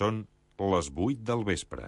Són les 8 del vespre.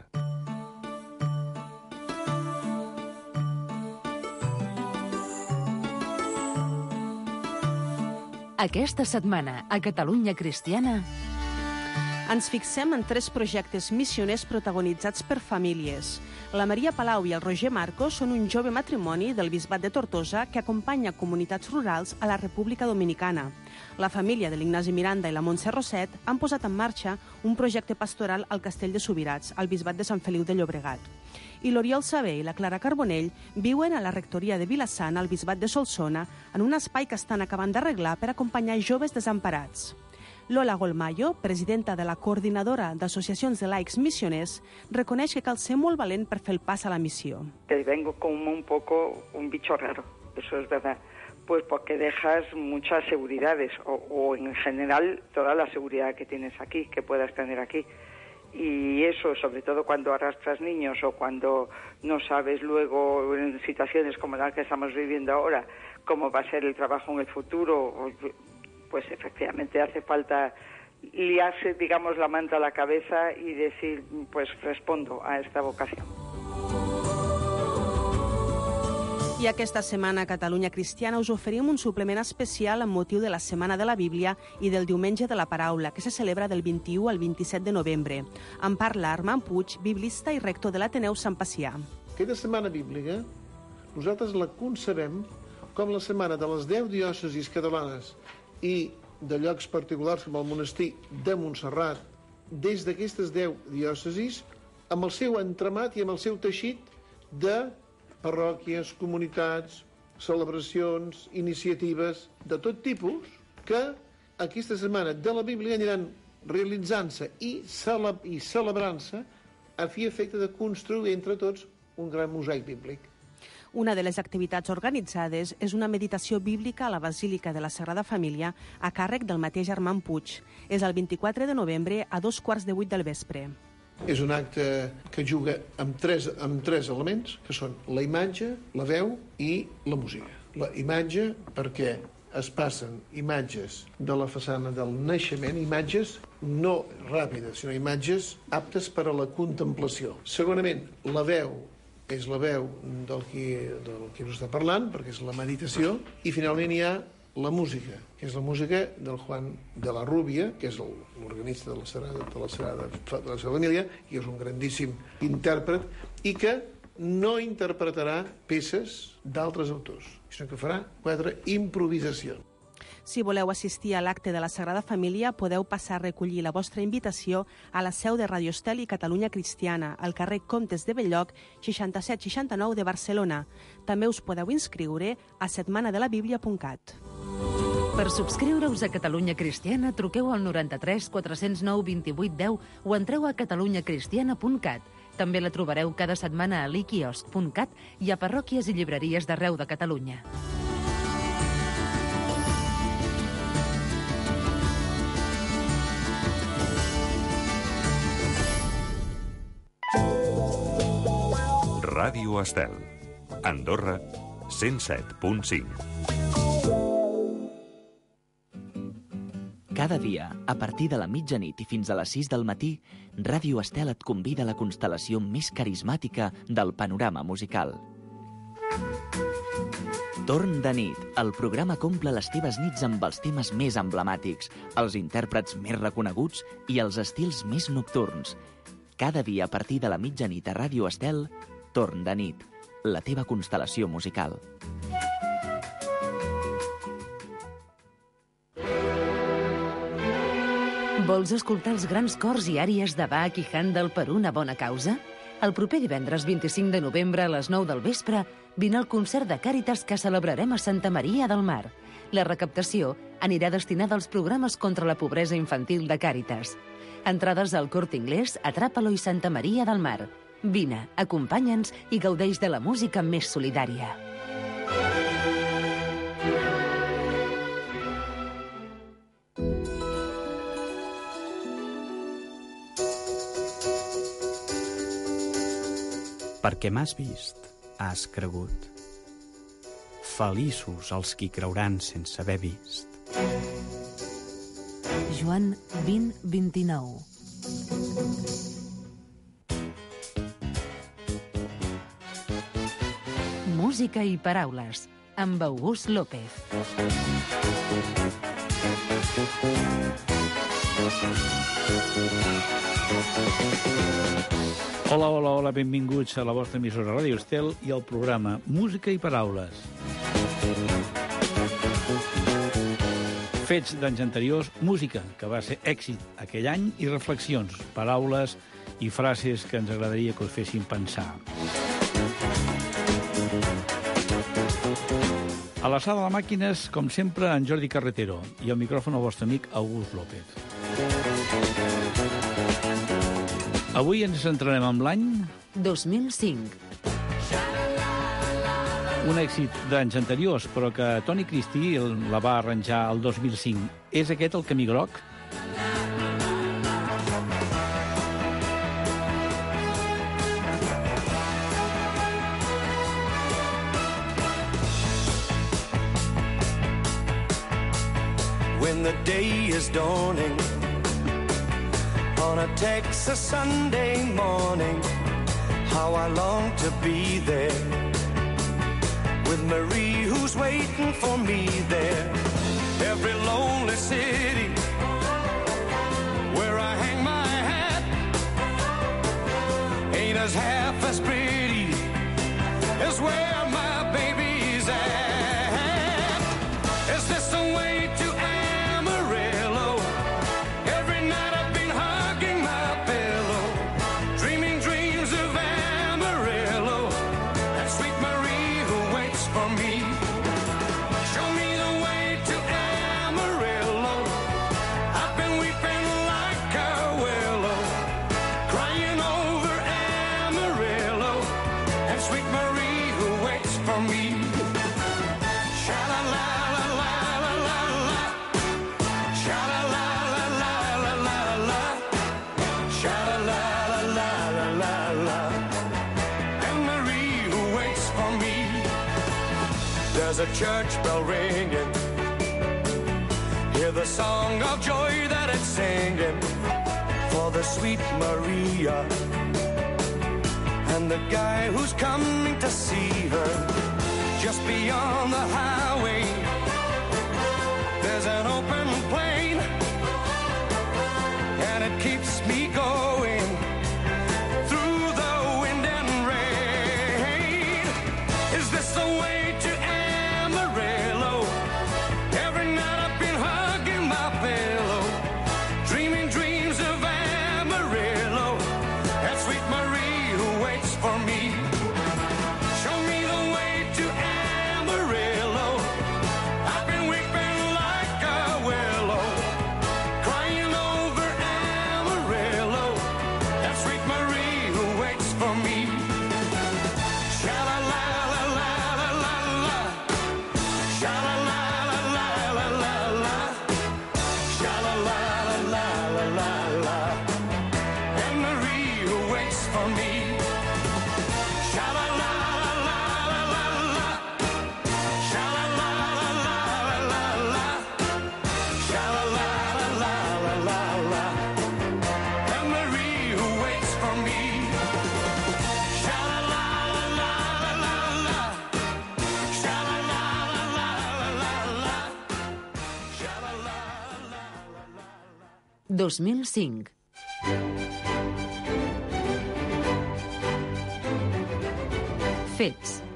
Aquesta setmana, a Catalunya Cristiana, ens fixem en 3 projectes missioners protagonitzats per famílies. La Maria Palau i el Roger Marcos són un jove matrimoni del Bisbat de Tortosa que acompanya comunitats rurals a la República Dominicana. La família de l'Ignasi Miranda i la Montse Roset han posat en marxa un projecte pastoral al Castell de Subirats, al Bisbat de Sant Feliu de Llobregat. I l'Oriol Saber i la Clara Carbonell viuen a la rectoria de Vilassana, al Bisbat de Solsona, en un espai que estan acabant d'arreglar per acompanyar joves desemparats. Lola Golmayo, presidenta de la Coordinadora d'Associacions de Laics Missioners, reconeix que cal ser molt valent per fer el pas a la missió. Que vengo como un poco un bicho raro, eso es verdad. Pues porque dejas muchas seguridades, o en general toda la seguridad que tienes aquí, que puedas tener aquí. Y eso, sobre todo cuando arrastras niños o cuando no sabes luego en situaciones como la que estamos viviendo ahora, cómo va a ser el trabajo en el futuro, pues efectivamente hace falta liarse, digamos, la manta a la cabeza y decir, pues respondo a esta vocación. I aquesta setmana a Catalunya Cristiana us oferim un suplement especial amb motiu de la Setmana de la Bíblia i del Diumenge de la Paraula, que se celebra del 21 al 27 de novembre. En parla Armand Puig, biblista i rector de l'Ateneu Sant Pacià. Aquesta setmana bíblica nosaltres la concebem com la setmana de les 10 diòcesis catalanes i de llocs particulars com el monestir de Montserrat, des d'aquestes 10 diòcesis, amb el seu entramat i amb el seu teixit de parròquies, comunitats, celebracions, iniciatives de tot tipus, que aquesta setmana de la Bíblia aniran realitzant-se i celebrant-se a fi i efecte de construir entre tots un gran mosaic bíblic. Una de les activitats organitzades és una meditació bíblica a la Basílica de la Sagrada Família a càrrec del mateix Armand Puig. És el 24 de novembre a 7:15 del vespre. És un acte que juga amb tres elements, que són la imatge, la veu i la música. La imatge perquè es passen imatges de la façana del naixement, imatges no ràpides, sinó imatges aptes per a la contemplació. Segonament, la veu és la veu del qui us està parlant, perquè és la meditació, i finalment hi ha la música, que és la música del Juan de la Rúbia, que és l'organista de la Sagrada Família, i és un grandíssim intèrpret, i que no interpretarà peces d'altres autors, sinó que farà 4 improvisacions. Si voleu assistir a l'acte de la Sagrada Família, podeu passar a recollir la vostra invitació a la seu de Radio Estel i Catalunya Cristiana, al carrer Comtes de Belloc, 6769 de Barcelona. També us podeu inscriure a setmanadelabiblia.cat. Per subscriure-us a Catalunya Cristiana, truqueu al 93 409 28 10 o entreu a catalunyacristiana.cat. També la trobareu cada setmana a liquiosc.cat i a parròquies i llibreries d'arreu de Catalunya. Ràdio Estel, Andorra, 107.5. Cada dia, a partir de la mitjanit i fins a les 6 del matí, Ràdio Estel et convida a la constel·lació més carismàtica del panorama musical. Torn de nit, el programa que omple les teves nits amb els temes més emblemàtics, els intèrprets més reconeguts i els estils més nocturns. Cada dia, a partir de la mitjanit a Ràdio Estel, Torn de nit, la teva constel·lació musical. Vols escoltar els grans cors i àries de Bach i Handel per una bona causa? El proper divendres 25 de novembre a les 9 del vespre vine al concert de Càritas que celebrarem a Santa Maria del Mar. La recaptació anirà destinada als programes contra la pobresa infantil de Càritas. Entrades al Corte Inglés, Atràpalo i Santa Maria del Mar. Vine, acompanya'ns i gaudeix de la música més solidària. Perquè m'has vist, has cregut. Feliços els qui creuran sense haver vist. Joan 20:29. Música i paraules, amb August López. Hola, benvinguts a la vostra emissora Ràdio Estel i al programa Música i Paraules. Fets d'anys anteriors, música, que va ser èxit aquell any, i reflexions, paraules i frases que ens agradaria que us fessin pensar. A la sala de màquines, com sempre, en Jordi Carretero, i al micròfon el vostre amic August López. Avui ens centrarem en l'any 2005. Un èxit d'anys anteriors, però que Toni Cristi la va arranjar el 2005. És aquest el Camí Groc? When the day is dawning on a Texas Sunday morning, how I long to be there with Marie who's waiting for me there. Every lonely city where I hang my hat ain't as half as pretty as where my baby's at. Is this the way to Amarillo? Every night I've been hugging my pillow, dreaming dreams of Amarillo and sweet Marie who waits for me. Show me the way to Amarillo. I've been weeping like a willow, crying over Amarillo and sweet Marie who waits for me. Sha-la-la-la-la-la-la-la, sha-la-la-la-la-la-la-la, sha-la-la-la-la-la-la, and Marie who waits for me. There's a church bell ringing, hear the song of joy that it's singing for the sweet Maria and the guy who's coming to see her. Just beyond the highway, there's an open plain, and it keeps me going through the wind and rain. Is this the way to Amarillo? Every night I've been hugging my pillow, dreaming dreams of Amarillo and sweet Marie who waits for me. Show me the way to Amarillo. I've been weeping like a willow, crying over Amarillo and sweet Marie who waits for me. Sha-la-la-la-la-la-la-la, sha-la-la-la-la-la-la-la, sha-la-la-la-la-la-la, and Marie who waits for me. Sha-la-la-la-la-la-la, sha-la-la-la-la-la-la, sha-la-la-la-la-la-la, and Marie who waits for me. Sha-la-la-la-la-la-la, sha-la-la-la-la-la-la, sha-la-la-la-la-la. 2005. Fets.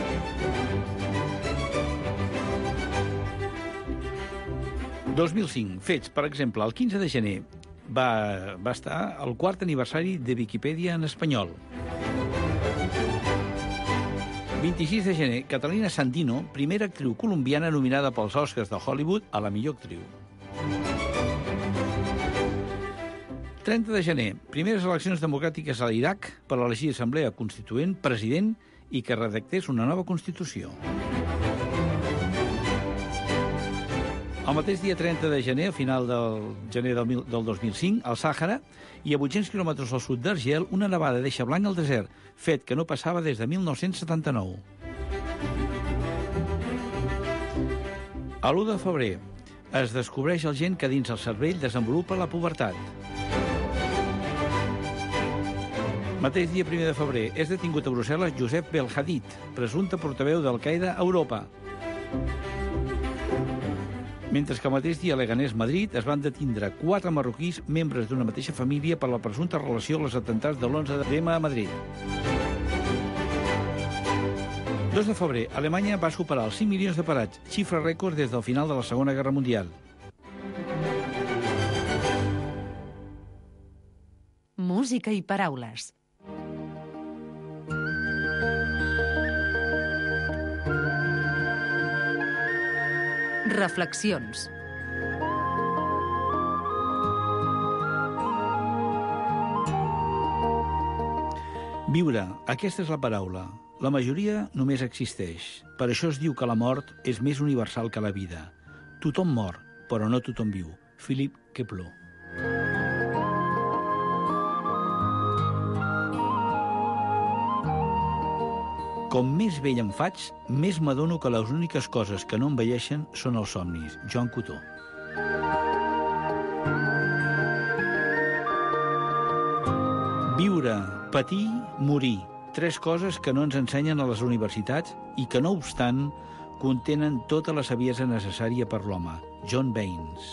Fets, per exemple, el 15 de gener va estar el quart aniversari de Viquipèdia en espanyol. 26 de gener, Catalina Sandino, primera actriu colombiana nominada pels Oscars de Hollywood a la millor actriu. 30 de gener, primeres eleccions democràtiques a l'Iraq per elegir assemblea constituent, president i que redactés una nova Constitució. El mateix dia 30 de gener, a final del gener del 2005, al Sàhara, i a 800 quilòmetres al sud d'Argel, una nevada deixa blanc el desert, fet que no passava des de 1979. A l'1 de febrer es descobreix el gen que dins el cervell desenvolupa la pubertat. Mateix dia 1 de febrer és detingut a Brussel·les Josep Belhadid, presumpte portaveu d'Al-Qaeda a Europa. Mentre que el mateix dia a Leganés, Madrid, es van detindre 4 marroquís membres d'una mateixa família per la presumpta relació amb els atemptats de l'11 de setembre a Madrid. 2 de febrer, Alemanya va superar els 5 milions de parats, xifra rècord des del final de la Segona Guerra Mundial. Música i paraules. Reflexions. Viure, aquesta és la paraula. La majoria només existeix. Per això es diu que la mort és més universal que la vida. Tothom mor, però no tothom viu. Philippe Kepler. Com més vell em faig, més m'adono que les úniques coses que no envelleixen són els somnis. Joan Cotó. Viure, patir, morir. 3 coses que no ens ensenyen a les universitats i que, no obstant, contenen tota la saviesa necessària per l'home. John Baynes.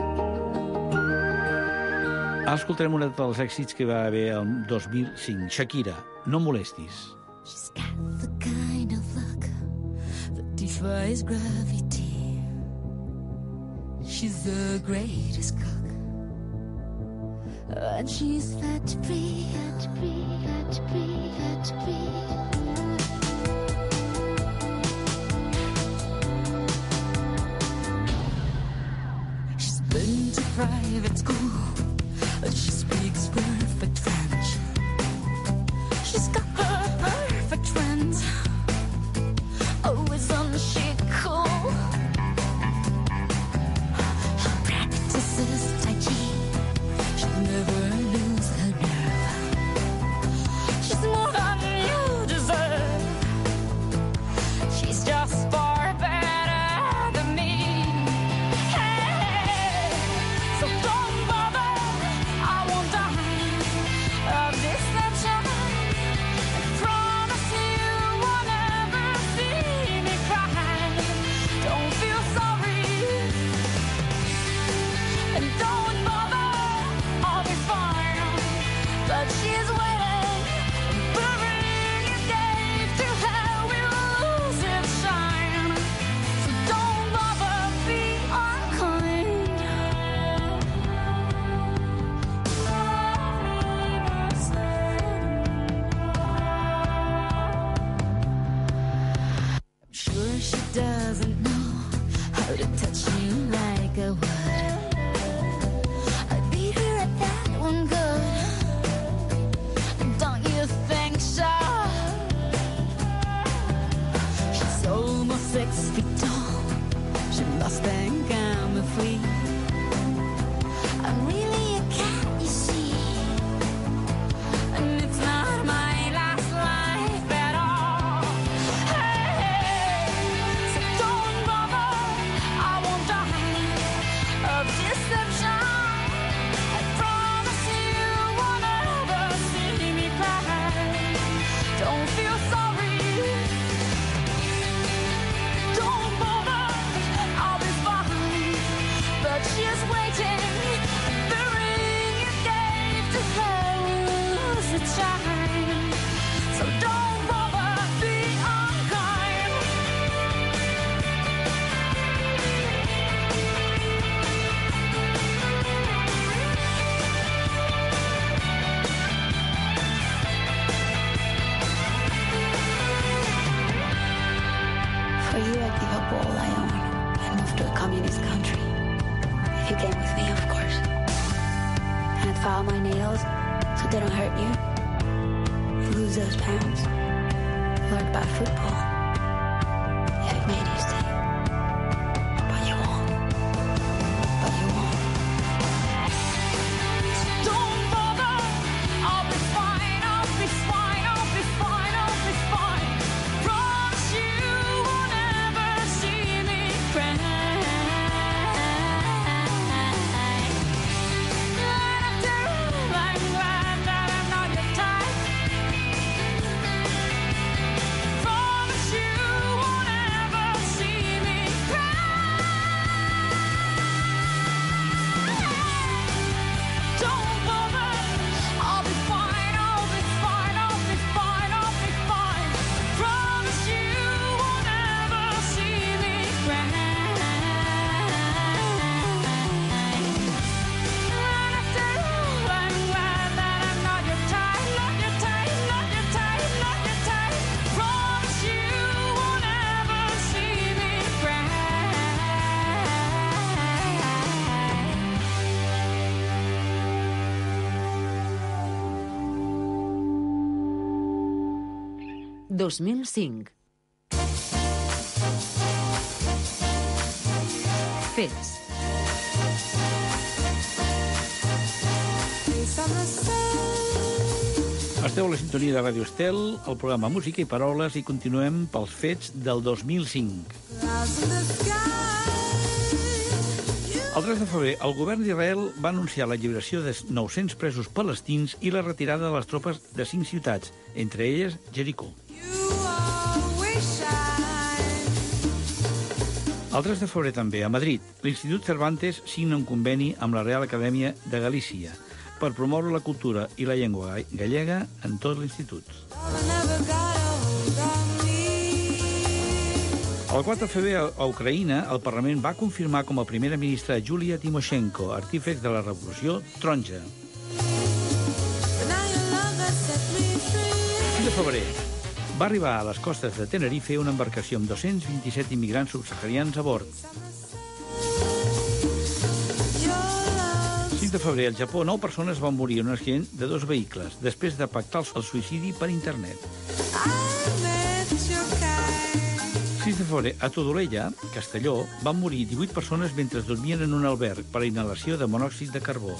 Escoltarem un dels èxits que va haver el 2005. Shakira, No molestis. She's got the kind of luck that defies gravity. She's the greatest cook, and she's fat free, fat free, fat free, fat free. She's been to private school, and she speaks perfect French. She's got her perfect friends, always on chic cool. She practices Tai Chi, she'll never lose her nerve. She's more than you deserve, she's just far better than me. Hey, so don't bother, I won't die of deception. She's waiting, but a ring you gave to her will lose its shine. So don't bother, be unkind. I'm sure she doesn't know how to touch you like I would. I beat her at that one good. Think so? She's almost 6 feet tall. She must think I'm a freak. I'm really a cat, you see, and it's not my last life at all. Hey, so don't bother, I won't die of deception. I promise you won't ever see me cry. Don't feel sorry, don't bother, I'll be fine. But she's waiting, the ring you gave to her will lose its shine. So don't bother, be unkind. For you, I'd give up all I own and move to a communist country. If you came with me, of course. And I'd file my nails so they don't hurt you. Lose those pounds. Learn about football. If it made you stay. But you won't. But you won't. So don't bother. I'll be fine. I'll be fine. I'll be fine. I'll be fine. Promise you won't ever see me cry. I'm glad that I'm not your type. 2005. Fets. Esteu a la sintonia de Ràdio Estel, el programa Música i Paraules, i continuem pels fets del 2005. El 3 de febrer, el govern d'Israel va anunciar l'alliberació de 900 presos palestins i la retirada de les tropes de 5 ciutats, entre elles Jericó. El 3 de febrer també, a Madrid, l'Institut Cervantes signa un conveni amb la Real Acadèmia de Galícia per promoure la cultura i la llengua gallega en tot l'institut. El 4 de febrer, a Ucraïna, el Parlament va confirmar com a primera ministra Yulia Tymoshenko, artífex de la Revolució Taronja. 5 de febrer, va arribar a les costes de Tenerife una embarcació amb 227 immigrants subsaharians a bord. 5 de febrer, al Japó, 9 persones van morir en un accident de 2 vehicles, després de pactar el suïcidi per internet. 6 de febrer, a Todolella, Castelló, van morir 18 persones mentre dormien en un alberg per inhalació de monòxid de carbó.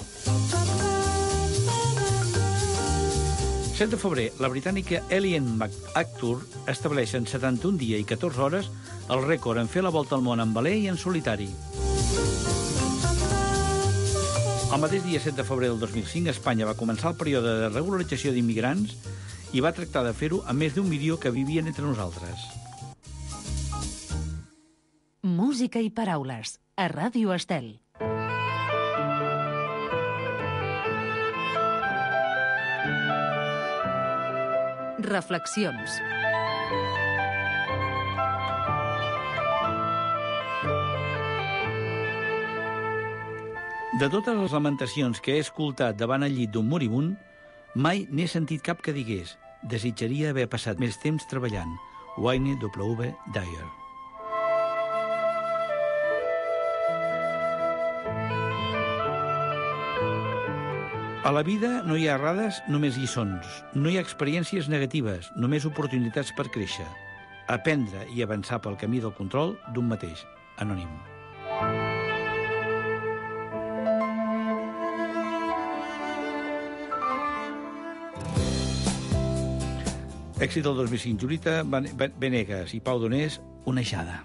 7 de febrer, la britànica Ellen MacArthur estableix en 71 dies i 14 hores el rècord en fer la volta al món en velè i en solitari. El mateix dia 7 de febrer del 2005, Espanya va començar el període de regularització d'immigrants i va tractar de fer-ho amb més d'1 milió que vivien entre nosaltres. Música i paraules, a Ràdio Estel. Reflexions. De totes les lamentacions que he escoltat davant el llit d'un moribund, mai n'he sentit cap que digués «Desitjaria haver passat més temps treballant». Wayne W. Dyer. A la vida no hi ha errades, només lliçons. No hi ha experiències negatives, només oportunitats per créixer. Aprendre i avançar pel camí del control d'un mateix. Anònim. Èxit del 2005, Julita Venegas i Pau Donés, Onejada.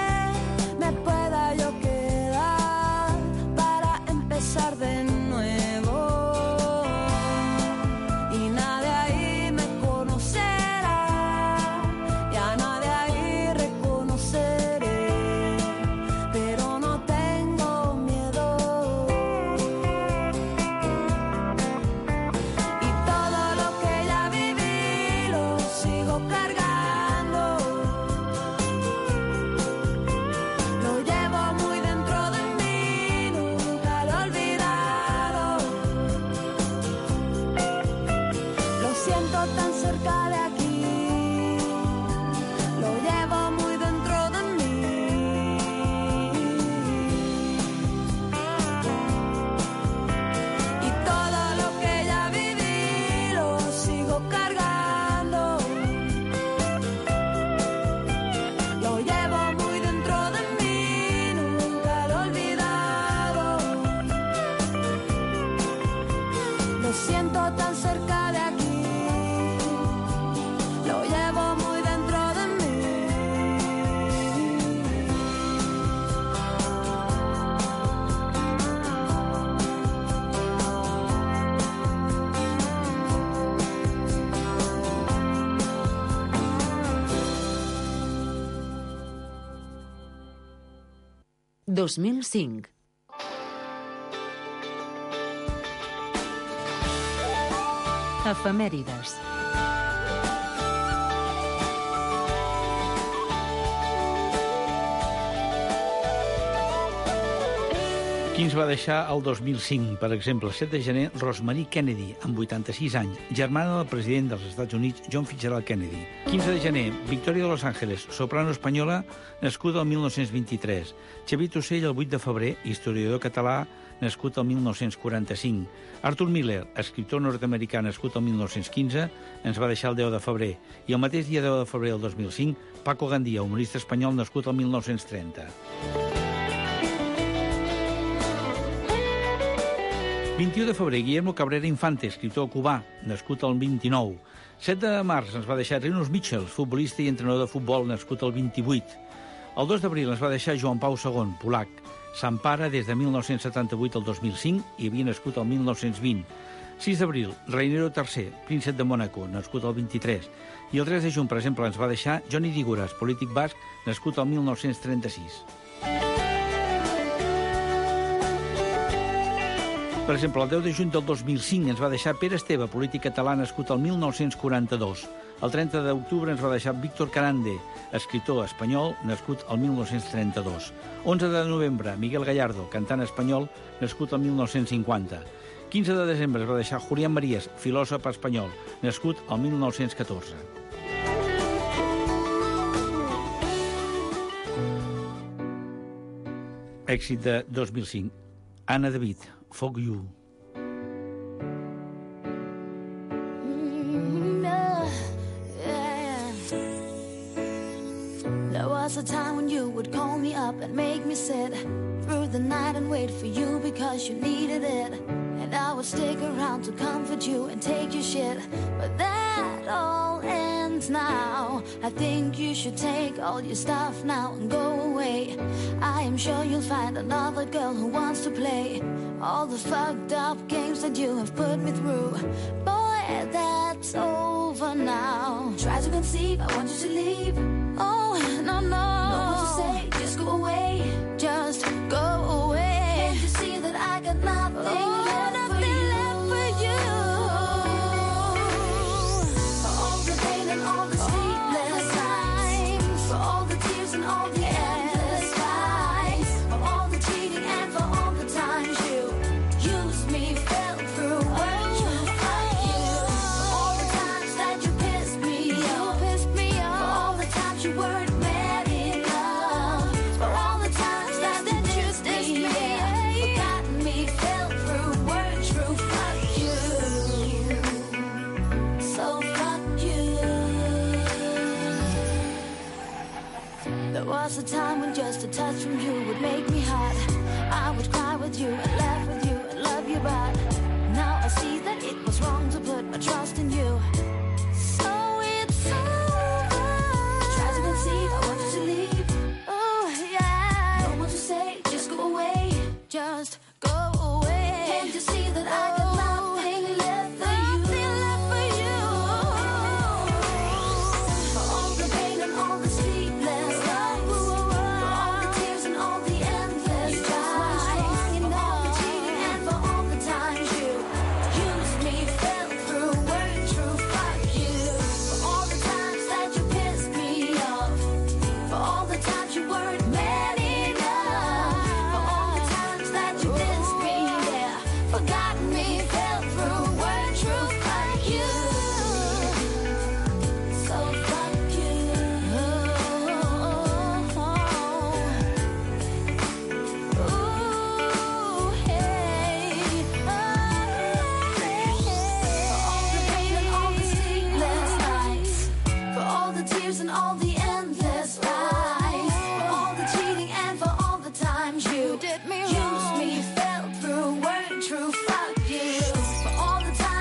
De nuevo. siento tan cerca de aquí. Lo llevo muy dentro de mí. ...2005. Efemèrides. Qui ens va deixar el 2005? Per exemple, el 7 de gener, Rosemary Kennedy, amb 86 anys, germana del president dels Estats Units, John Fitzgerald Kennedy. 15 de gener, Victòria de Los Ángeles, soprano espanyola, nascuda el 1923. Xavier Tussell, el 8 de febrer, historiador català, nascut el 1945. Arthur Miller, escriptor nord-americà, nascut el 1915, ens va deixar el 10 de febrer. I el mateix dia 10 de febrer del 2005, Paco Gandía, humorista espanyol, nascut el 1930. 21 de febrer, Guillermo Cabrera Infante, escriptor cubà, nascut el 29. 7 de març ens va deixar Rinus Michels, futbolista i entrenador de futbol, nascut el 28. El 2 d'abril ens va deixar Joan Pau II, polac. Sant Pare, des de 1978 al 2005, i havia nascut el 1920. 6 d'abril, Reinero III, príncep de Mònaco, nascut el 23. I el 3 de juny, per exemple, ens va deixar Johnny Diguras, polític basc, nascut el 1936. Per exemple, el 10 de juny del 2005 ens va deixar Pere Esteve, polític català, nascut el 1942. El 30 d'octubre ens va deixar Víctor Carande, escriptor espanyol, nascut el 1932. 11 de novembre, Miguel Gallardo, cantant espanyol, nascut el 1950. 15 de desembre es va deixar Julián Marías, filòsof espanyol, nascut el 1914. Èxit de 2005. Anna David, Fuck You. There was a time when you would call me up and make me sit through the night and wait for you because you needed it. And I would stick around to comfort you and take your shit. But that all ends now. I think you should take all your stuff now and go away. I am sure you'll find another girl who wants to play all the fucked up games that you have put me through. Boy, that's over now. Try to conceive, I want you to leave. Oh, no, no. No what to say, just go away. Just go away. Can't you see that I got nothing left for you? For all the pain and all the sleepless nights, for all the tears and all the endless fights, for all the cheating and for all the times you used me, fell through, weren't you like you? For all the times that you pissed me off, for all the times you weren't mad enough, for all the times that you dissed me, forgotten me, fell through, weren't true, fuck you. So fuck you. There was a time when just a touch from you would make me hot. I would cry with you and laugh with you and love you, but now I see that it was wrong to put my trust in you. So it's over. Try to conceive, I want you to leave. Oh yeah. No more to say, just go away. Just go away. Can't you see that I got nothing left for you? Nothing left for you. For all the pain and all the sleepless nights, for all the tears and all the endless fights, for all the cheating and for all the times you used me, fell through, weren't true, fuck you. For all the times that you pissed me off, for all the times you weren't mad enough, for all the times that you dissed me, yeah, forgotten me, fell through, weren't true, fuck you. So fuck you. Ooh, hey, for all the pain and all the sleepless nights, for all the tears and all the endless fights, for all the cheating and for all the times you did me wrong, used me, fell through, weren't true, fuck you. For all the times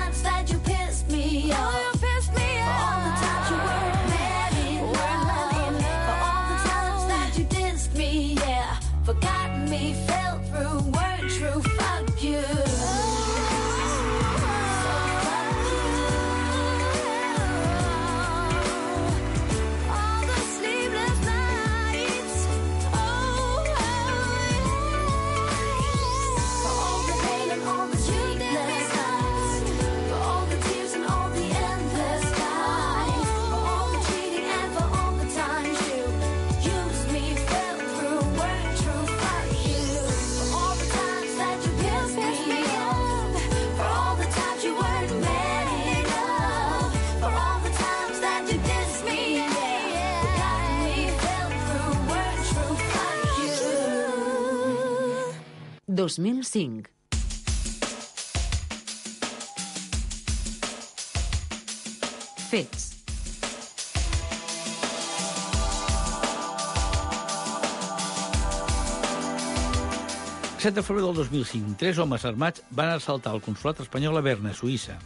2005. Fets. El 7 de febrer del 2005, 3 homes armats van assaltar el consolat espanyol a Berna, Suïssa.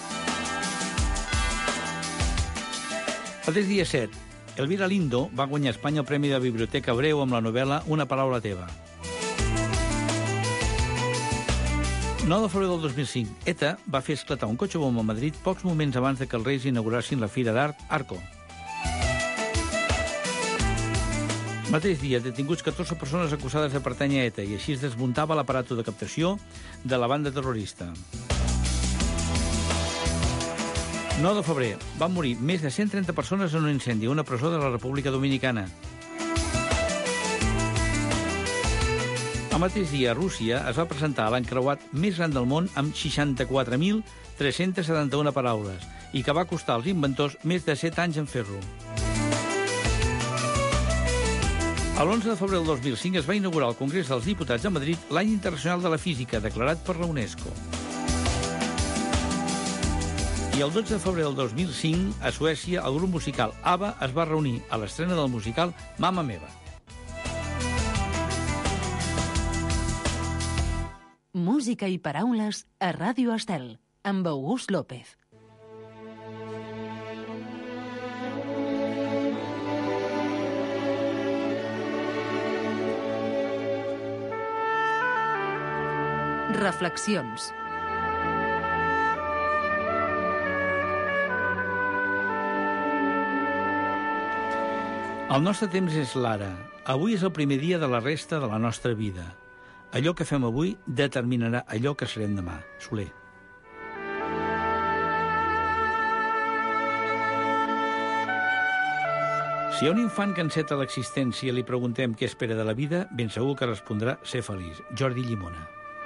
El dia 7, Elvira Lindo va guanyar a Espanya el Premi de Biblioteca Breu amb la novel·la Una paraula teva. 9 de febrer del 2005, ETA va fer esclatar un cotxe bomba a Madrid pocs moments abans de que els Reis inaugurassin la Fira d'Art Arco. Mateix dia, detinguts 14 persones acusades de pertànyer a ETA i així es desmuntava l'aparato de captació de la banda terrorista. 9 de febrer, van morir més de 130 persones en un incendi a una presó de la República Dominicana. El mateix dia, a Rússia es va presentar l'encreuat més gran del món amb 64.371 paraules i que va costar als inventors més de 7 anys en fer-lo. L'11 de febrer del 2005 es va inaugurar al Congrés dels Diputats a Madrid l'Any Internacional de la Física, declarat per la UNESCO. I el 12 de febrer del 2005, a Suècia, el grup musical ABBA es va reunir a l'estrena del musical Mamma Meva. Música i paraules a Ràdio Estel, amb August López. Reflexions. El nostre temps és l'ara. Avui és el primer dia de la resta de la nostra vida. Allò que fem avui determinarà allò que serem demà. Soler. Si a un infant que enceta l'existència li preguntem què espera de la vida, ben segur que respondrà ser feliç. Jordi Llimona.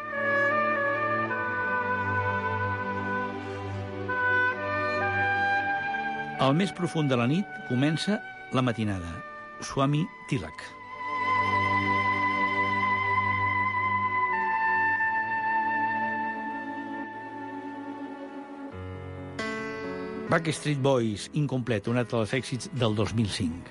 Al més profund de la nit comença la matinada. Swami Tilak. Backstreet Boys, incomplet, un altre dels èxits del 2005.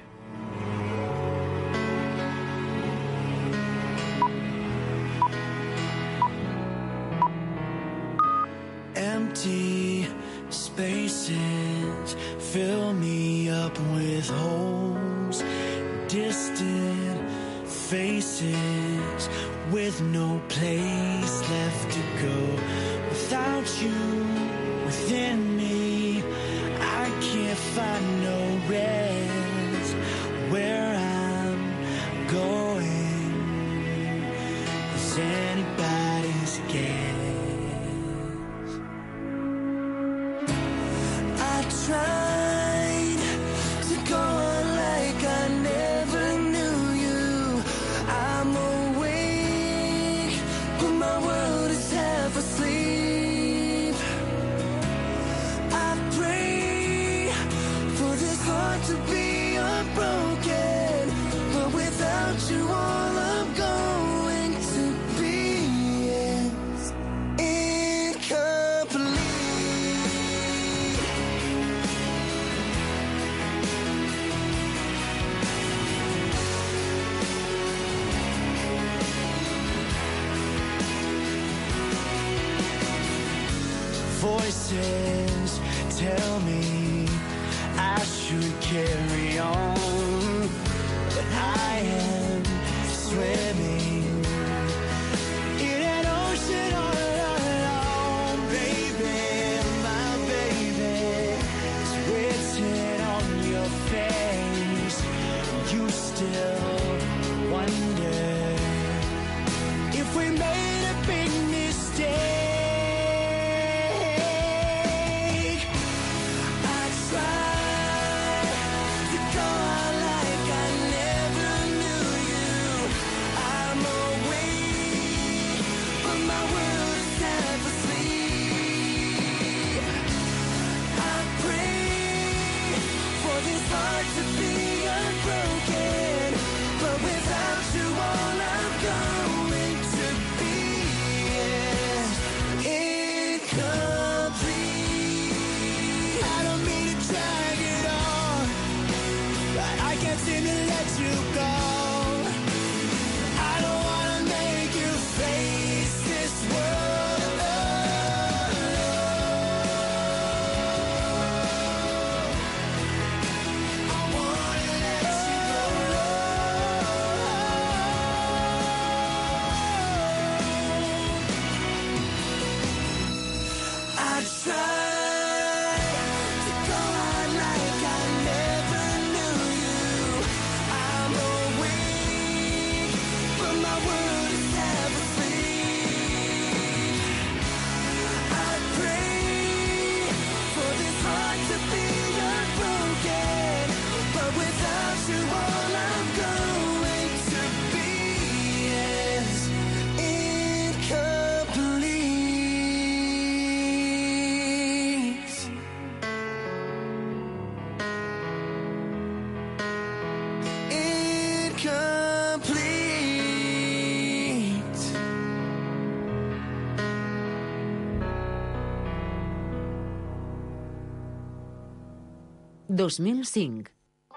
Empty spaces fill me up with holes, distant faces with no place left to go. Without you within me, I can't find no rest where I'm going. Is anybody's guess? I tried to go on like I never knew you. I'm awake, but my world is half asleep. I pray for this heart to be unbroken, but without you all I'm going to be is incomplete. Voices tell me I should carry on, but I am swimming in an ocean all alone. Baby, my baby, it's written on your face. You still wonder if we made a big mistake. To be I try to go on like I never knew you. I'm awake, but my world is never free. I pray for this heart to be unbroken, but without you all I'm going to be is incomplete. Incomplete. 2005.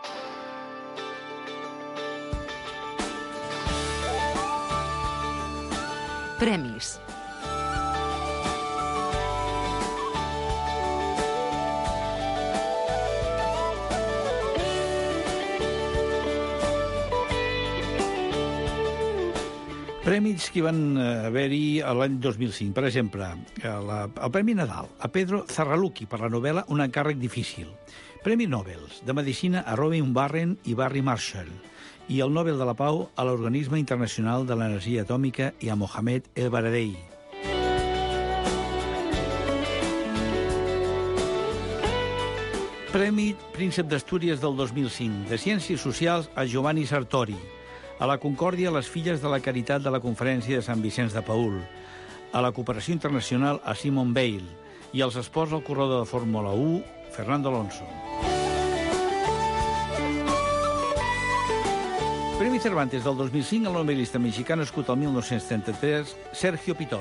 Premis. Premis que van haver-hi l'any 2005. Per exemple, el Premi Nadal a Pedro Zarraluki per la novel·la Un encàrrec difícil. Premi Nobel de Medicina a Robin Warren i Barry Marshall. I el Nobel de la Pau a l'Organisme Internacional de l'Energia Atòmica i a Mohamed El Baradei. Premi Príncep d'Astúries del 2005, de Ciències Socials a Giovanni Sartori. A la Concòrdia, les filles de la Caritat de la Conferència de Sant Vicenç de Paül. A la Cooperació Internacional a Simon Bale. I als esports al corredor de Fórmula 1, Fernando Alonso. Premi Cervantes del 2005 al novel·lista mexicà nascut al 1933, Sergio Pitol.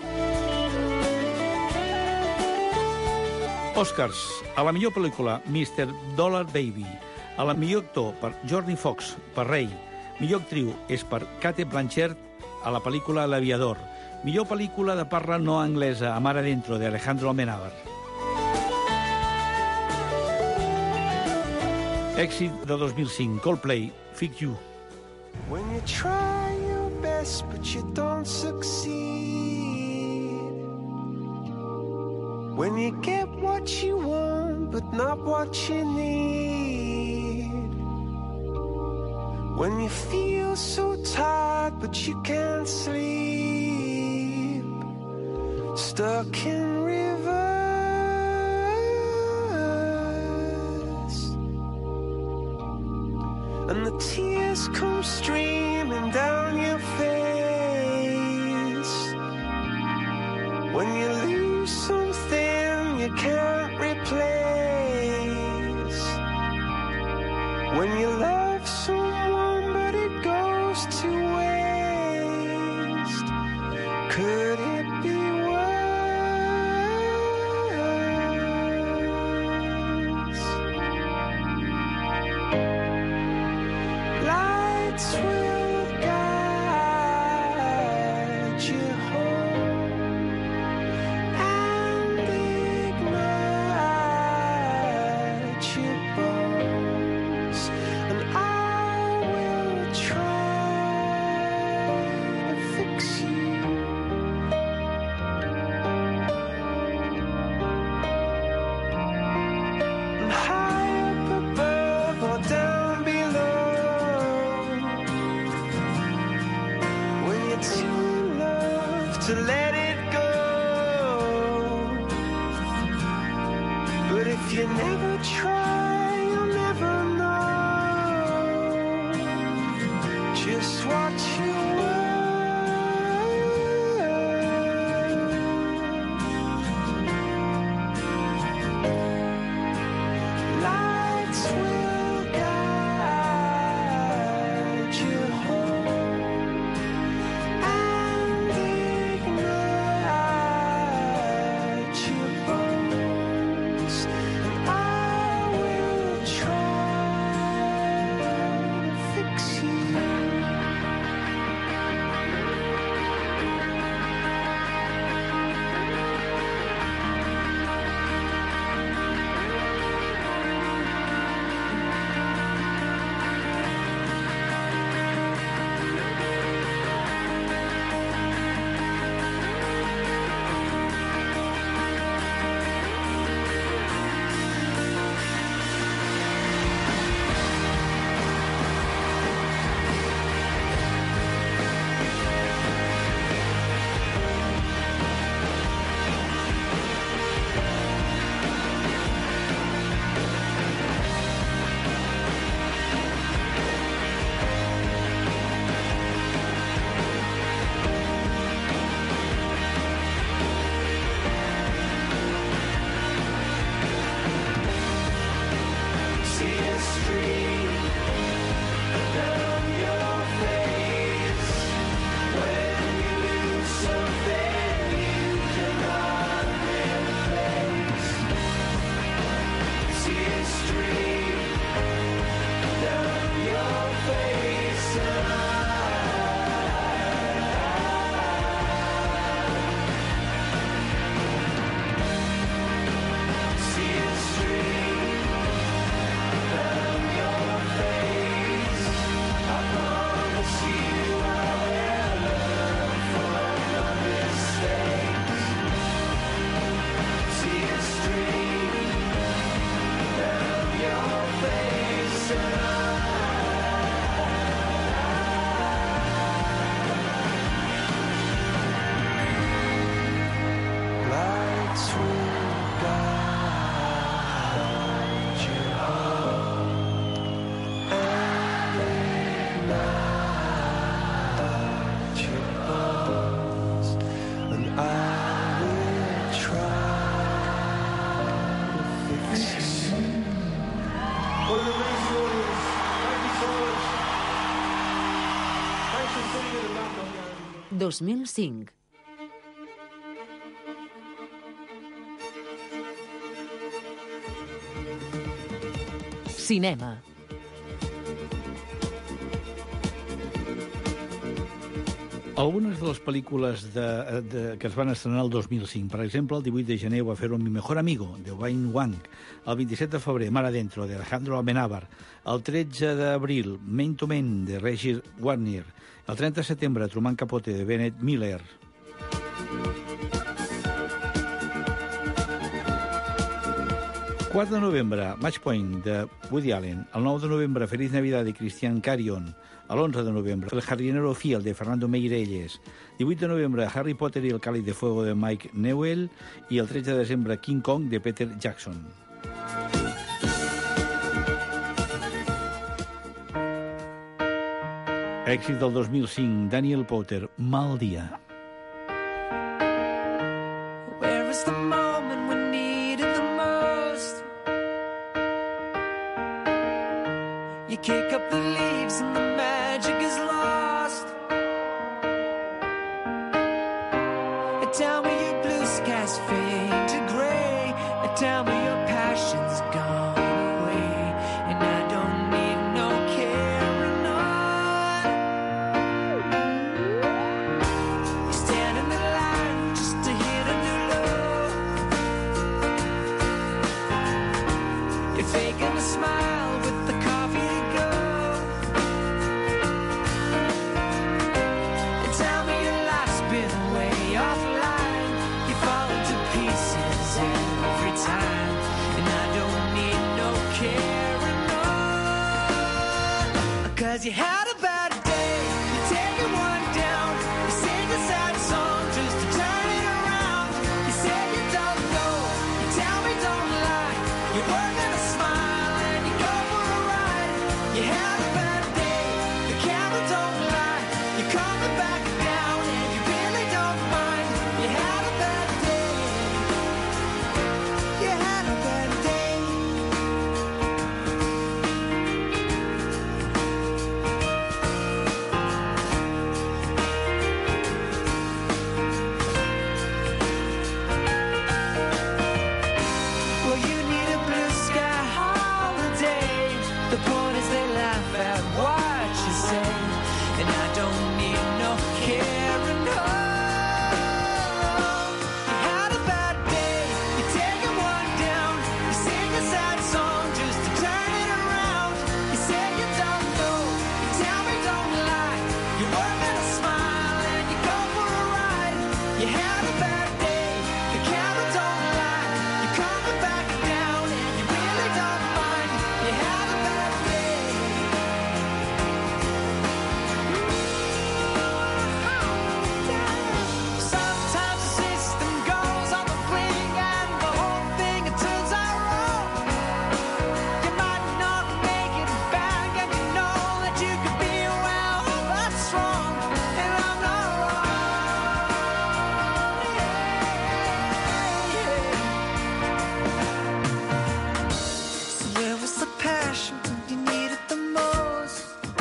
Oscars. A la millor pel·lícula, Mr. Dollar Baby. A la millor actor, per Jordan Fox, per Rei. Millor actriu és per Cate Blanchett a la pel·lícula L'Aviador. Millor pel·lícula de parla no anglesa, Amar Adentro, de Alejandro Amenábar. Èxit de 2005, Coldplay, Fix You. When you try your best but you don't succeed. When you get what you want but not what you need. When you feel so tired but you can't sleep. Stuck in rivers. And the tears come streaming down your face. When you lose something you can't replace. When you love someone but it goes to waste. Could it be worse? Lights will guide you home and ignite your bones, and I will try to fix you. And high up above or down below, when you're too in love to let it go. But if you never try, you'll never know just what you were. Lights will guide you home and ignite your bones, and I will try to fix you. 2005. Cinema. Algunes de les pel·lícules que es van estrenar el 2005. Per exemple, el 18 de gener va fer-ho Mi mejor amigo, de Wayne Wang. El 27 de febrer, Mar adentro, de Alejandro Amenábar. El 13 d'abril, Man to Man, de Regis Warner. El 30 de setembre, Truman Capote, de Bennett Miller. El 4 de novembre, Match Point, de Woody Allen. El 9 de novembre, Feliz Navidad, de Christian Carion. El 11 de novembre, El jardinero fiel, de Fernando Meirelles. 18 de novembre, Harry Potter y el cáliz de fuego, de Mike Newell. I el 13 de desembre, King Kong, de Peter Jackson. Èxit del 2005, Daniel Powter, Mal dia. Where is the moment we need it the most? You kick up the leaves and the magic is lost. And tell me your blue skies fade to gray. And tell me your passion's gone away. And I don't need no carrying on. You stand in the line just to hit a new low. You're faking a smile with the coffee to go. And tell me your life's been way offline. You fall into pieces every time. And I don't need no carrying on. 'Cause you had a bad day. You're taking one down. You sing a sad song just to turn it around. You say you don't know. You tell me don't lie. You're working a smile and you go for a ride. You had a bad day. The camera don't lie. You're coming back down and you really don't mind. You had a bad day. You had a bad day. Well, you need a blue sky holiday. The point is they laugh at what you say. And I don't need no carrying on. You had a bad day. You're taking one down. You sing a sad song just to turn it around. You say you don't know. You tell me don't lie. You're working a smile and you go for a ride. You had a bad day. The camera don't lie. You're coming back down and you really don't mind. You had a bad day. Sometimes the system goes on the fling and the whole thing it turns out wrong. You might not make it back and you know that you could be well, that's wrong. And I'm not wrong. So where was the passion when you needed the most?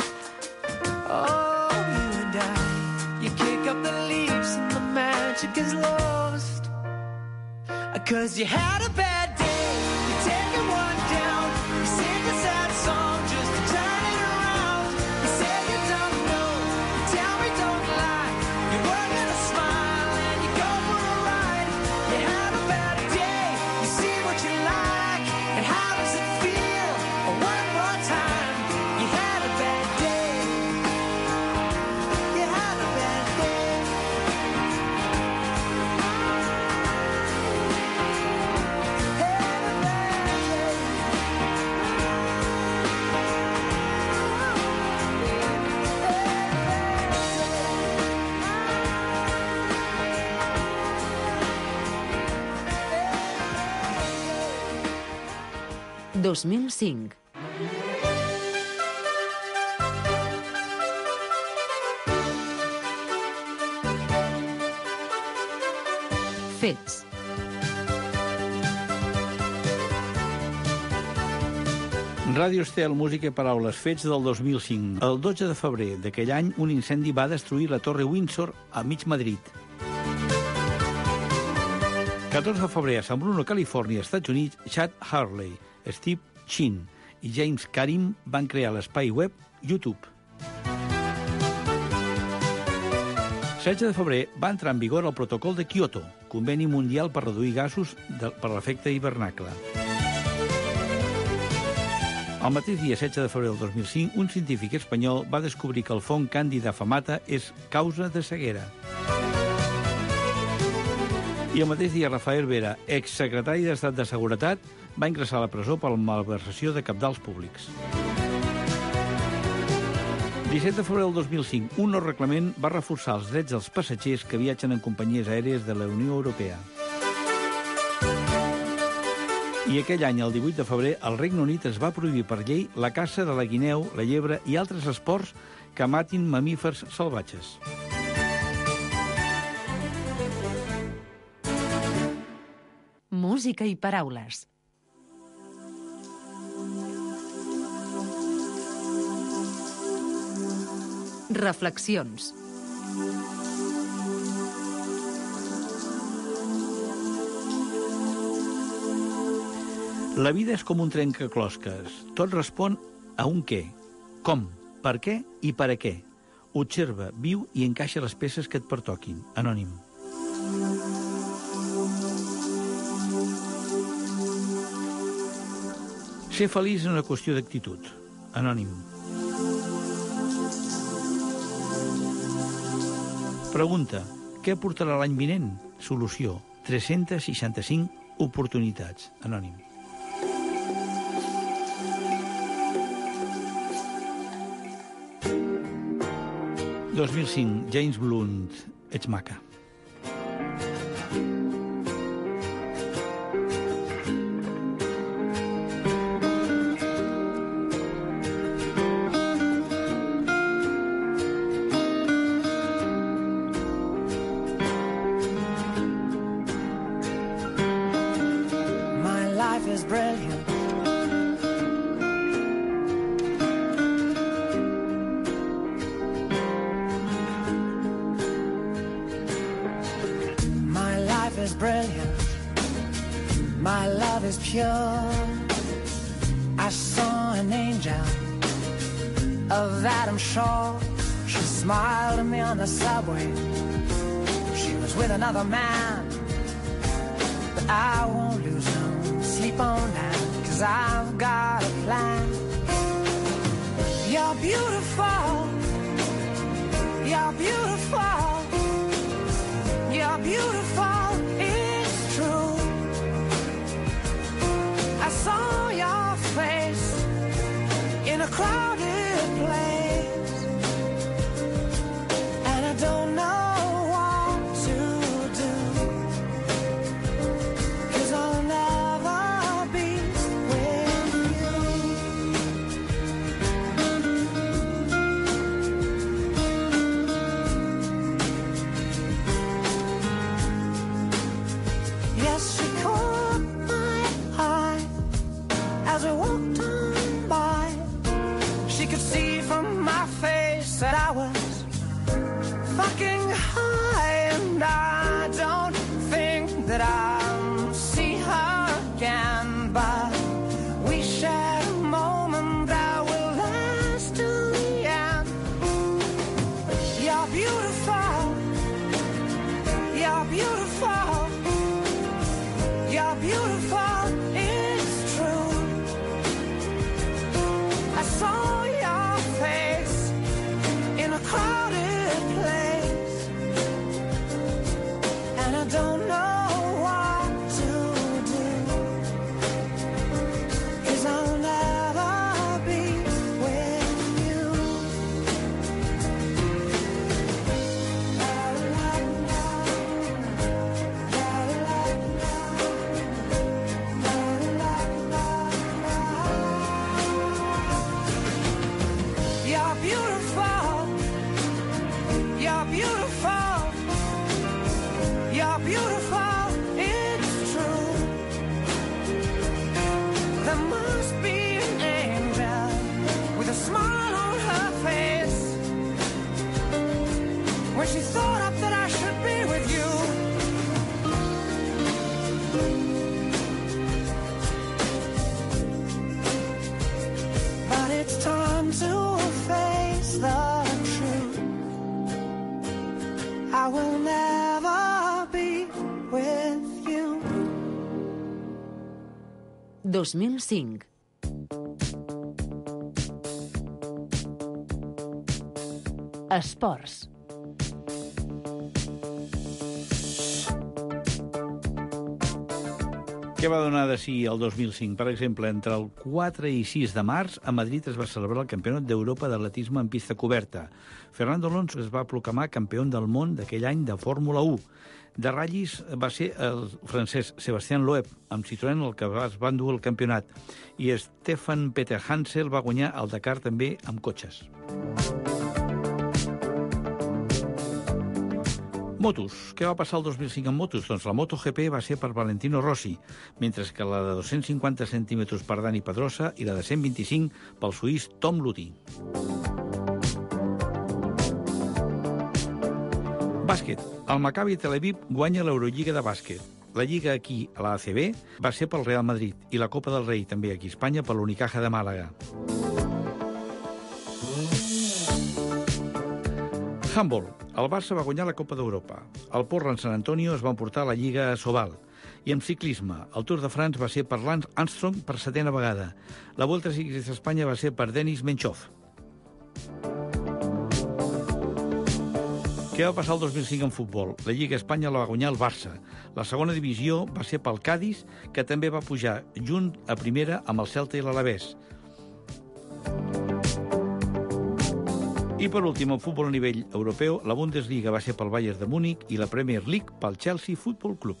Oh, you and I, you kick up the leaves and the magic is lost. 'Cause you had a bad day, you're taking one down. You sing a sad song just to turn it around. You say you don't know, you tell me don't lie. You're working a smile and you go for a ride. You had a bad day, you see what you like. And how does it feel? One more time, you had a bad day. You had a bad day. Hey, 2005. Fets. Ràdio Estel, música i paraules, fets del 2005. El 12 de febrer d'aquell any, un incendi va destruir la Torre Windsor a mig Madrid. 14 de febrer, a San Bruno, Califòrnia, Estats Units, Chad Hurley, Steve Chin i James Karim van crear l'espai web YouTube. 16 de febrer va entrar en vigor el protocol de Kyoto, conveni mundial per reduir gasos per l'efecte hivernacle. El mateix dia, 16 de febrer del 2005, un científic espanyol va descobrir que el fong Candida famata és causa de ceguera. I el mateix dia, Rafael Vera, exsecretari d'Estat de Seguretat, va ingressar a la presó per malversació de cabdals públics. 17 de febrer del 2005, un nou reglament va reforçar els drets dels passatgers que viatgen en companyies aèries de la Unió Europea. I aquell any, el 18 de febrer, el Regne Unit es va prohibir per llei la caça de la guineu, la llebre i altres esports que matin mamífers salvatges. Música i paraules. Reflexions. La vida és com un trencaclosques. Tot respon a un què. Com, per què i per a què. Observa, viu i encaixa les peces que et pertoquin. Anònim. Ser feliç és una qüestió d'actitud. Anònim. Pregunta. Què aportarà l'any vinent? Solució. 365 oportunitats. Anònim. 2005, James Blunt, Ets maca. My life is brilliant. Is brilliant. My love is pure. I saw an angel, of that I'm sure. She smiled at me on the subway. She was with another man, but I won't lose no sleep on that, 'cause I've got a plan. You're beautiful. You're beautiful. You're beautiful. I saw your face in a crowded place, and I don't know what to do, 'cause I'll never be with you. Yes, she caught my eye as we walked on by. She could see from my face that I was fucking high, and I don't think that I'll see her again, but we shared a moment that will last till the end. You're beautiful. You're beautiful. You're beautiful. It's true. I saw your face in a crowded place, and I don't know what to do, 'cause I'll never be with you. La, la, la. La, la, la. 2005. Esports. Què va donar de si el 2005? Per exemple, entre el 4 i 6 de març, a Madrid es va celebrar el Campionat d'Europa d'atletisme en pista coberta. Fernando Alonso es va proclamar campió del món d'aquell any de Fórmula 1. De ratllis va ser el francès Sébastien Loeb, amb Citroën, el que es va endur el campionat. I Stefan Peter Hansel va guanyar el Dakar també amb cotxes. Motos. Què va passar el 2005 amb motos? Doncs la MotoGP va ser per Valentino Rossi, mentre que la de 250 centímetres per Dani Pedrosa i la de 125 pel suís Tom Luthi. Bàsquet. El Maccabi Tel Aviv guanya l'Eurolliga de bàsquet. La lliga aquí, a la ACB, va ser pel Real Madrid i la Copa del Rei també aquí a Espanya per l'Unicaja de Màlaga. Handball. El Barça va guanyar la Copa d'Europa. El Portland San Antonio es va emportar la Lliga Sobal. I en ciclisme, el Tour de France va ser per Lance Armstrong per 7a vegada. La Volta Ciclista a Espanya va ser per Denis Menchov. Què va passar el 2005 en futbol? La Lliga Espanya la va guanyar el Barça. La segona divisió va ser pel Cádiz, que també va pujar junt a primera amb el Celta i l'Alavés. I per últim, en futbol a nivell europeu, la Bundesliga va ser pel Bayern de Múnich i la Premier League pel Chelsea Football Club.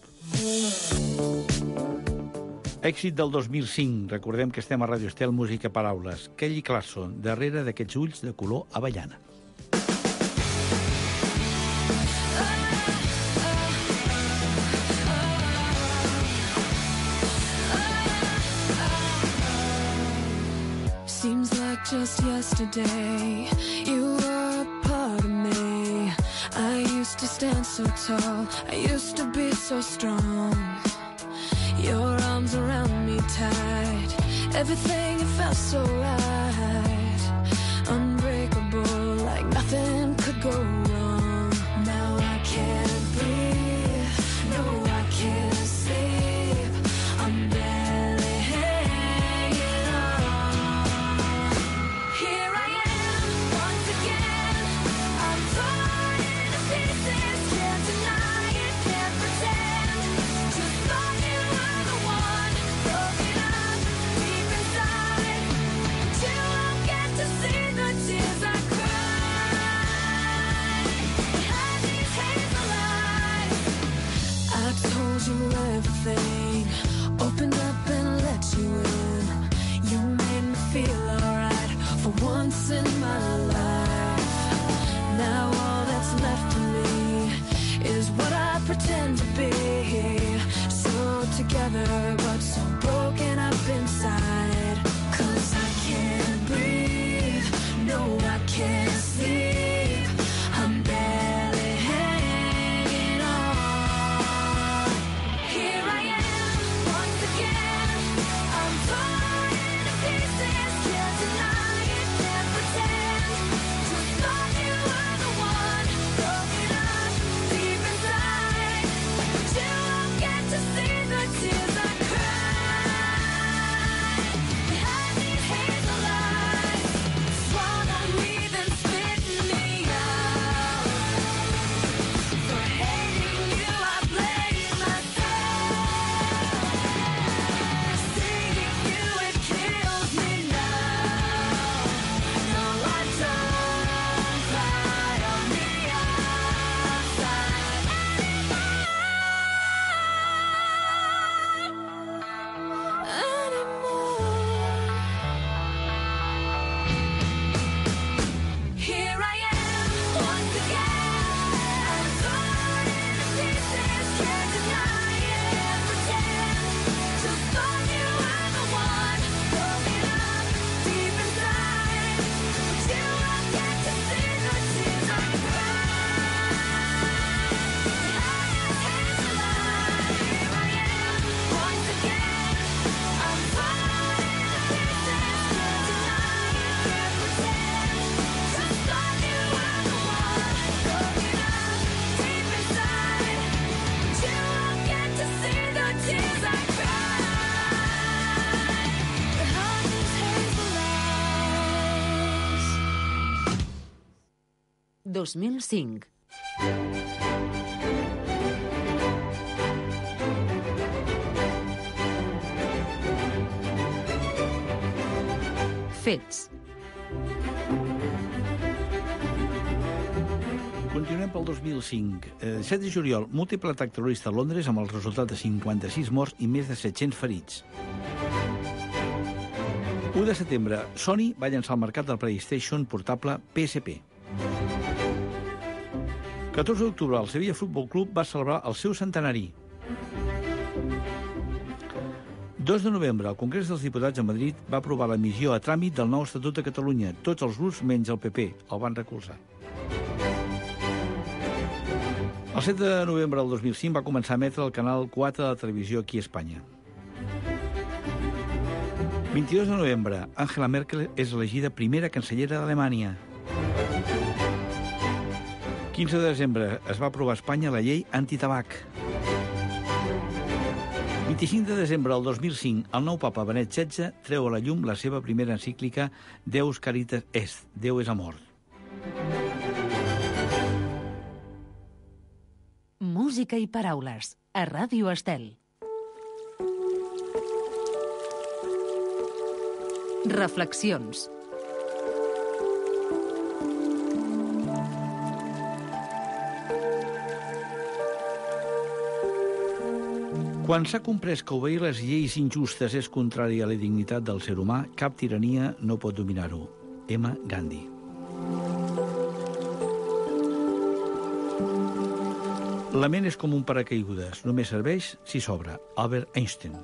Èxit del 2005. Recordem que estem a Radio Estel Música Paraules. Kelly Clarkson, darrere d'aquests ulls de color avellana. Seems like just yesterday you were a part of me. I used to stand so tall, I used to be so strong. Your arms around me tight, everything it felt so right. Unbreakable, like nothing could go wrong. Now I can't breathe, no I can't sleep, I'm barely hanging on. Here I am, once again, I'm torn into pieces. Can't deny it, can't pretend. Just thought you were the one, broken up deep inside. But you won't get to see the tears I cry behind these hazel eyes. I told you everything, opened up and let you in. You made me feel alright for once in my life. Now all that's left of me is what I pretend to be. So together but so broken up inside. 'Cause I can't breathe, no I can't sleep, I'm barely hanging on. Here I am, once again, I'm torn into pieces. Can't deny it, can't pretend. Just thought you were the one, broken up deep inside. But you won't get to see the tears I cry. 2005. Fets. Continuem pel 2005. 7 de juliol, múltiple atac terrorista a Londres amb el resultat de 56 morts i més de 700 ferits. 1 de setembre, Sony va llançar al mercat del PlayStation portable PSP. 14 d'octubre, el Sevilla Futbol Club va celebrar el seu centenari. 2 de novembre, el Congrés dels Diputats de Madrid va aprovar l'emissió a tràmit del nou Estatut de Catalunya. Tots els grups, menys el PP, el van recolzar. El 7 de novembre del 2005 va començar a emetre el canal 4 de la televisió aquí a Espanya. 22 de novembre, Angela Merkel és elegida primera cancellera d'Alemanya. 15 de desembre es va aprovar a Espanya la llei antitabac. 25 de desembre del 2005, el nou papa Benet XVI treu a la llum la seva primera encíclica Deus Caritas Est, Déu és amor. Música i paraules, a Ràdio Estel. Reflexions. Quan s'ha comprès que obeir les lleis injustes és contrari a la dignitat del ser humà, cap tirania no pot dominar-ho. M. Gandhi. La ment és com un paracaigudes, només serveix si s'obre. Albert Einstein.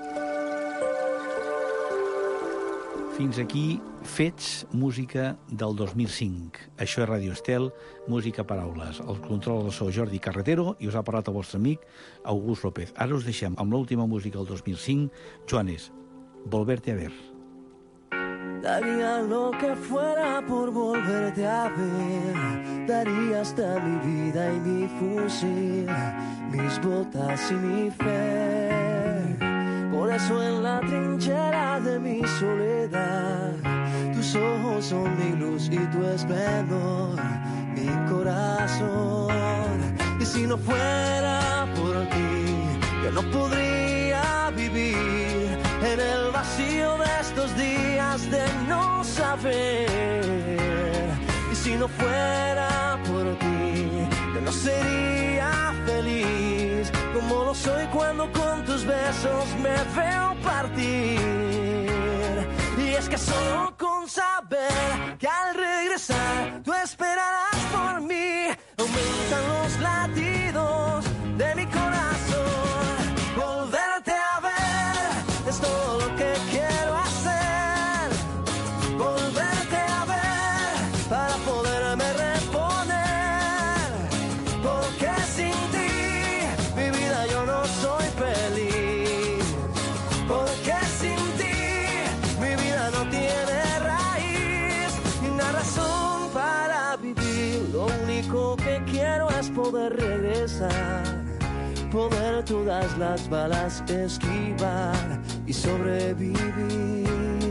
Fins aquí, Fets, música del 2005. Això és Ràdio Estel, música paraules. El control del so Jordi Carretero i us ha parlat el vostre amic August López. Ara us deixem amb l'última música del 2005, Joanes, Volverte a ver. Daría lo que fuera por volverte a ver. Daría hasta mi vida y mi fusil, mis botas y mi fe. Por eso en la trinchera de mi soledad, tus ojos son mi luz y tu esplendor, mi corazón. Y si no fuera por ti, yo no podría vivir en el vacío de estos días de no saber. Y si no fuera por ti, yo no sería feliz como lo soy cuando con tus besos me veo partir. Y es que solo con saber que al regresar tú esperarás por mí, aumentan los latidos de mi corazón. Volverte a ver es todo lo que quiero hacer. Volverte a ver para poderme reponer, porque sin ti mi vida yo no soy feliz. Porque sin ti mi vida no tiene raíz ni una razón para vivir. Lo único que quiero es poder regresar, poder todas las balas esquivar y sobrevivir.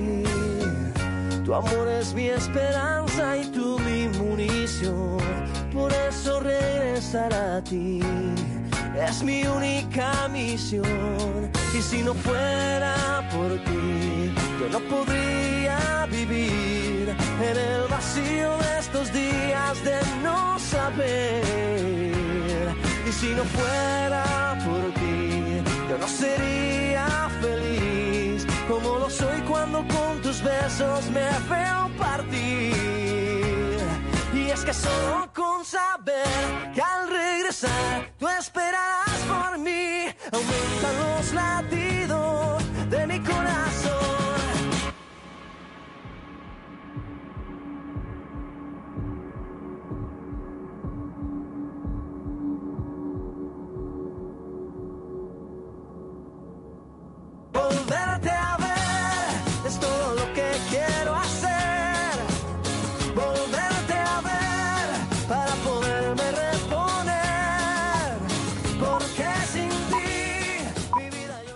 Tu amor es mi esperanza y tú mi munición, por eso regresar a ti es mi única misión. Y si no fuera por ti, yo no podría vivir en el vacío de estos días de no saber. Y si no fuera por ti, yo no sería feliz como lo soy cuando con tus besos me veo partir. Y es que solo con saber que al regresar tú esperarás por mí, aumentan los latidos